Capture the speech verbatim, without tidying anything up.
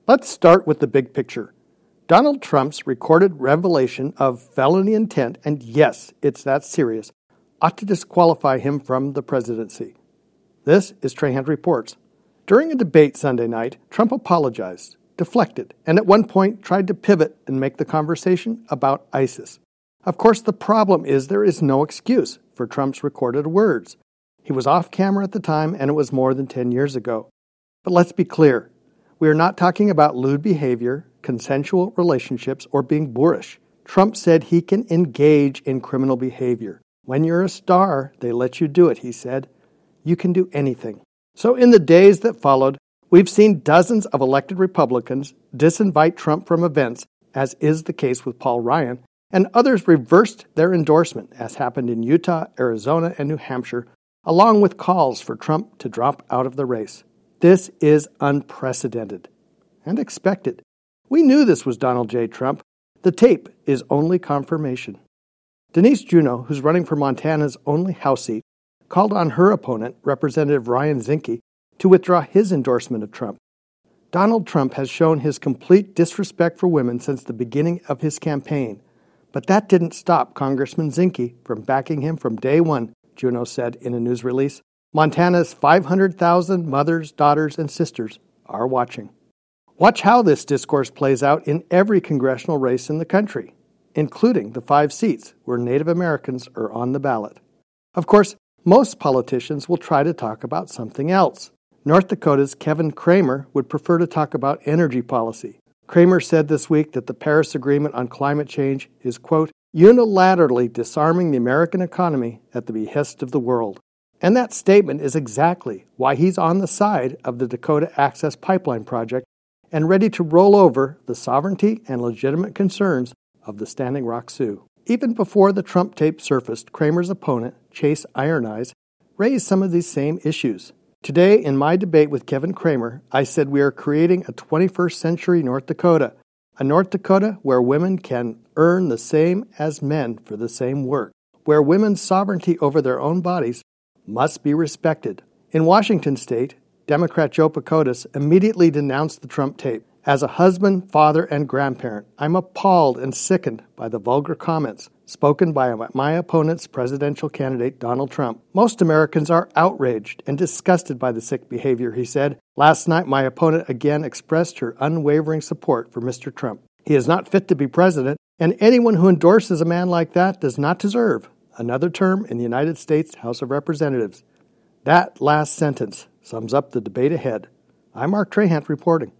Let's start with the big picture. Donald Trump's recorded revelation of felony intent, and yes, it's that serious, ought to disqualify him from the presidency. This is Trahan Reports. During a debate Sunday night, Trump apologized, deflected, and at one point tried to pivot and make the conversation about ISIS. Of course, the problem is there is no excuse for Trump's recorded words. He was off camera at the time, and it was more than ten years ago. But let's be clear. We are not talking about lewd behavior, consensual relationships, or being boorish. Trump said he can engage in criminal behavior. When you're a star, they let you do it, he said. You can do anything. So in the days that followed, we've seen dozens of elected Republicans disinvite Trump from events, as is the case with Paul Ryan, and others reversed their endorsement, as happened in Utah, Arizona, and New Hampshire, along with calls for Trump to drop out of the race. This is unprecedented and expected. We knew this was Donald J. Trump. The tape is only confirmation. Denise Juneau, who's running for Montana's only House seat, called on her opponent, Representative Ryan Zinke, to withdraw his endorsement of Trump. Donald Trump has shown his complete disrespect for women since the beginning of his campaign, but that didn't stop Congressman Zinke from backing him from day one, Juneau said in a news release. Montana's five hundred thousand mothers, daughters, and sisters are watching. Watch how this discourse plays out in every congressional race in the country, including the five seats where Native Americans are on the ballot. Of course, most politicians will try to talk about something else. North Dakota's Kevin Cramer would prefer to talk about energy policy. Cramer said this week that the Paris Agreement on climate change is, quote, unilaterally disarming the American economy at the behest of the world. And that statement is exactly why he's on the side of the Dakota Access Pipeline project and ready to roll over the sovereignty and legitimate concerns of the Standing Rock Sioux. Even before the Trump tape surfaced, Cramer's opponent, Chase Iron Eyes, raised some of these same issues. Today, in my debate with Kevin Cramer, I said we are creating a twenty-first century North Dakota, a North Dakota where women can earn the same as men for the same work, where women's sovereignty over their own bodies must be respected. In Washington state, Democrat Joe Pacotis immediately denounced the Trump tape. As a husband, father, and grandparent, I'm appalled and sickened by the vulgar comments spoken by my opponent's presidential candidate, Donald Trump. Most Americans are outraged and disgusted by the sick behavior, he said. Last night, my opponent again expressed her unwavering support for Mister Trump. He is not fit to be president, and anyone who endorses a man like that does not deserve another term in the United States House of Representatives. That last sentence sums up the debate ahead. I'm Mark Trahan reporting.